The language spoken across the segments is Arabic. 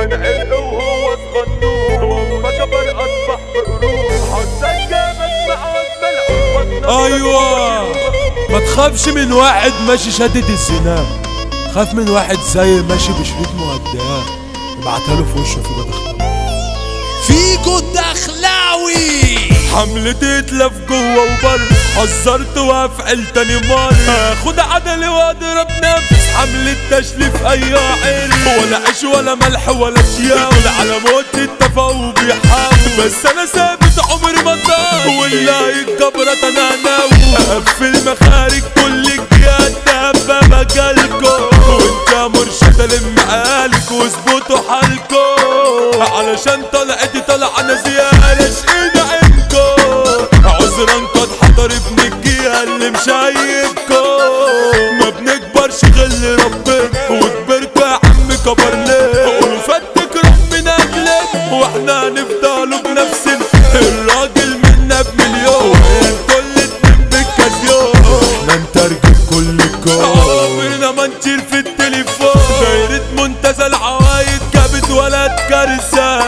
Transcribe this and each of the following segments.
كان علق وهو صغنون وما كبر اصبح بقرون حسن جابت معاد ملعوب. ايوه ما تخافش من واحد ماشي شدد الزنا، خاف من واحد زي ماشي بشريط مهدئات ابعتها له في وشه في بدخل فيكو الدخلاوي. حملتي اتلف جوه وبر، حذرت وافعل تاني مرة خد عدلي واضرب نفس حملة تشليف اي عين، ولا عيش ولا ملح ولا شياء ولا على موت اتفقوا بيحاول، بس انا ثابت عمري ما ضاع واللي هيتجبرت انا ناوي اقفل مخارج كل الجهات دابة مجالكو، وانت مرشد الم عقالك واظبطوا حالكو علشان طلعتي طالعة انا زيادة شقينا عينكو، عذرا قد حضر ابن الجهة اللي مشايبكو، ما بنكبرش غل ربنا وكبركوا يا عم كبر ليه، قولوا فتك ربنا اجلك واحنا هنفضلوا بنفسنا، الراجل منا بمليون انتوا الاتنين بالكازيون، احنا نترجم كل الكون عمرنا ما نطير في التليفون، دايرة منتزه العوايد جابت ولد كارثة،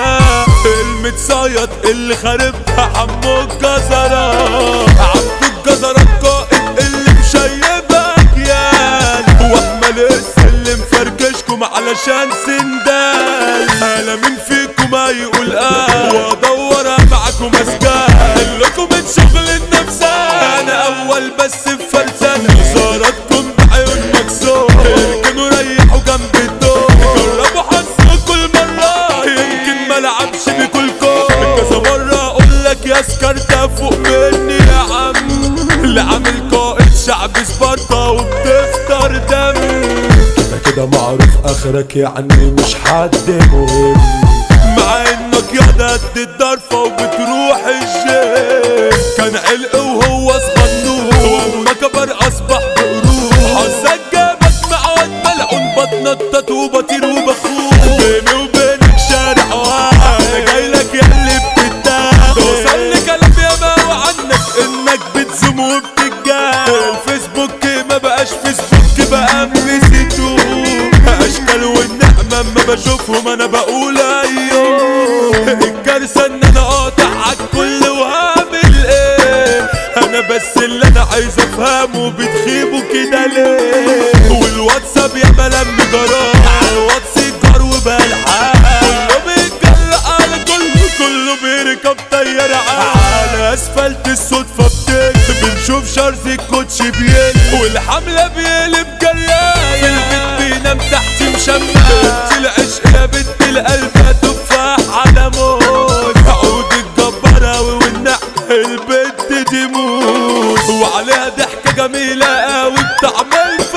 المتصيد اللي خاربها حمو الجزرة، عبدو الجزرة القائد اللي مشيبها اجيال، واحمل اللي مفركشكم علشان سندال، انا مين فيكم هيقول وادور معاكم اسجال لكم من شغل النفس، انا اول بس في فرسانة زارتكم بعيون مكسور، اركنوا ريحوا جنب الدور جربوا حظكم كل مرة يمكن ملعبش بكلكم كذا مرة اقولك يا سكرتة فوق مني يا عم، اللي عامل قائد شعب سبارتا وبتفطر دم، كده معروف اخرك يعني مش حد مهم، مع انك يا قد الضرفة وبتروح الجيم، كان علق وهو صغنون وما كبر اصبح بقرون، حظك جابك معاد ملعون بتنطط وبطير وبخون، بيني وبينك شارع واحد انا جايلك ياللي بتتاخد، توصل لي كلام ياما وعنك انك بتزوم وبتتجاهل، الفيسبوك ما بقاش فيسبوك بقى ميسيتو، اشكال والنعمة اما بشوفهم انا بقول ايوه، الكارثة ان انا قاطع عالكل وهعمل ايه، انا بس اللي انا عايز افهمه بتخيبوا كده ليه، والواتساب يا ملم جرام عالواتس يجار وبالحال، كله بيتجلق على كله بيركب طيارة على اسفلت الصدفة بنشوف شرز الكوتش بيقلب والحملة بيقلب جريان، في البيت بينام تحت مشمع، بنت العشق يا بنت القلب تفاح على موت، عود الجبراوي والنعم البنت دي موت، وعليها ضحكة جميلة قوي بطعم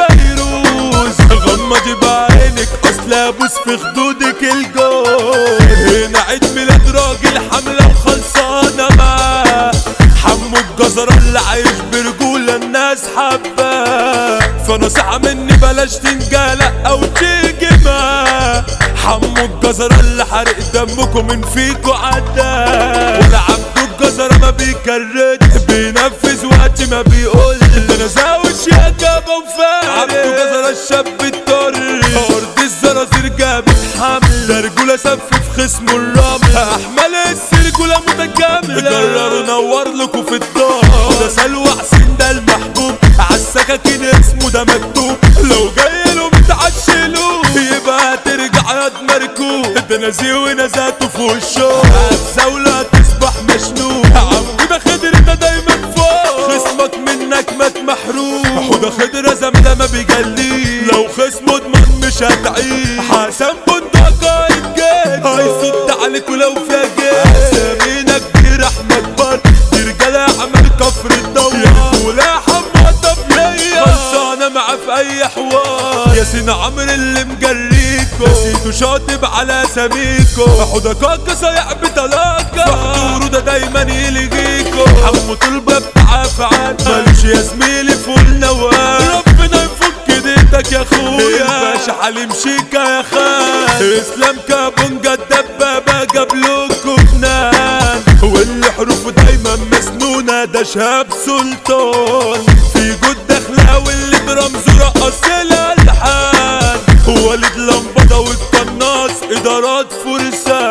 الفيروز، غمضي بعينك اصل ابوس في خدودك الجوز، هنا عيد ميلاد راجل حملة وخلصانة معاه، حمو الجزرة اللي عايش برجولة الناس حباه، فنصيحة مني بلاش تنجلق او تيجي معاه، حمو الجزرة اللي حرق دمكم من فيكوا عداه، ولا عبدو الجزرة ما بيكرت بينفذ وقت ما بيقول، انا زاوش يا جابة وفارق، عبدو الجزرة الشاب الطر ارض الزرازير جابت حمل، ده رجولة سفف خصمه الرمل، احمل السرجولة متكاملة، جرروا نور لكم في الدار، ده سلوى حسين ده المحبوب عالسكاكين اسمه ده مكتوب، لو جاي له بتعشلوه يبقى هترجع يد مركوب، ده نزيه ونزاته فوق الشوق الزولة تصبح مشنوق، عبدو ده خضر ده دايما فوق، خصمك منك مات محروق، وده خضر زملة ما بيجليه، لو خصمه ضمن مش هتعيش، حسن بندق قايد جيد هيصد عليك ولو فيها جيد، سمينا كبير احمد بر دي رجالة عمل كفر الدوار، ولا حمى طبيعية خلصانة معاه في اي حوار، ياسين عمرو اللي مجريكو نسيتو شاطب على سميكو، حدكاك صايع بطلاقة فحضوره ده دايما يلغيكو، حمو طلبة بتاع افعال مالوش يا زميلي فول نوال، ربنا يفك ديتك يا اخويا الباشا حليم شيكا يا خال، اسلام كابونجا الدبابة جابلوكو جنان، واللي حروفه دايما مسنونة ده شهاب سلطان، في جود دخلاوي اللي برمزه رقص الالحان، وليد لمبضة والقناص إدارات فرسان